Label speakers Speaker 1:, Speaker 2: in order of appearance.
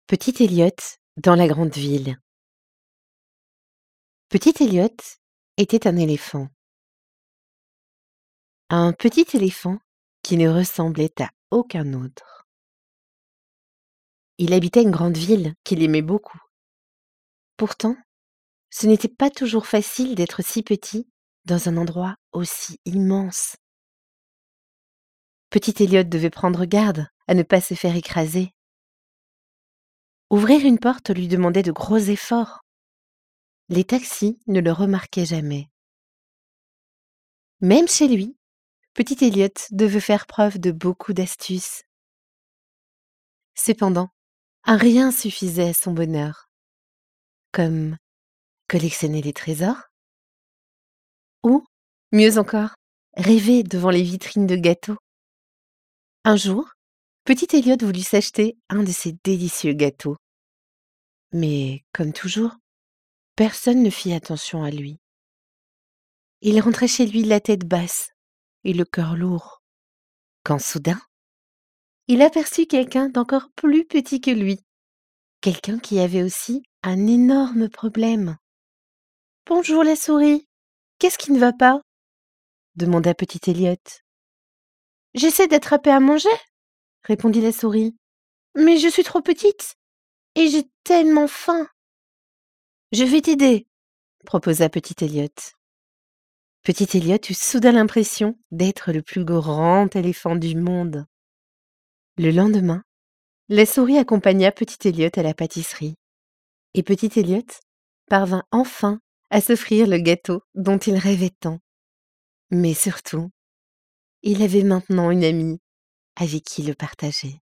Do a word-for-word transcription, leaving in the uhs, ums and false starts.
Speaker 1: Petit Elliot dans la grande ville. Petit Elliot était un éléphant. Un petit éléphant qui ne ressemblait à aucun autre. Il habitait une grande ville qu'il aimait beaucoup. Pourtant, ce n'était pas toujours facile d'être si petit dans un endroit aussi immense. Petit Elliot devait prendre garde à ne pas se faire écraser. Ouvrir une porte lui demandait de gros efforts. Les taxis ne le remarquaient jamais. Même chez lui, Petit Elliot devait faire preuve de beaucoup d'astuces. Cependant, un rien suffisait à son bonheur, comme collectionner les trésors ou, mieux encore, rêver devant les vitrines de gâteaux. Un jour, Petit Elliot voulut s'acheter un de ces délicieux gâteaux. Mais, comme toujours, personne ne fit attention à lui. Il rentrait chez lui la tête basse et le cœur lourd, quand soudain, il aperçut quelqu'un d'encore plus petit que lui, quelqu'un qui avait aussi un énorme problème. «Bonjour la souris, qu'est-ce qui ne va pas?» demanda petit Elliot. «J'essaie d'attraper à manger», répondit la souris, «mais je suis trop petite et j'ai tellement faim». «Je vais t'aider», proposa petit Elliot. Petit Elliot eut soudain l'impression d'être le plus grand éléphant du monde. Le lendemain, la souris accompagna petit Elliot à la pâtisserie et petit Elliot parvint enfin à s'offrir le gâteau dont il rêvait tant. Mais surtout, il avait maintenant une amie avec qui le partager.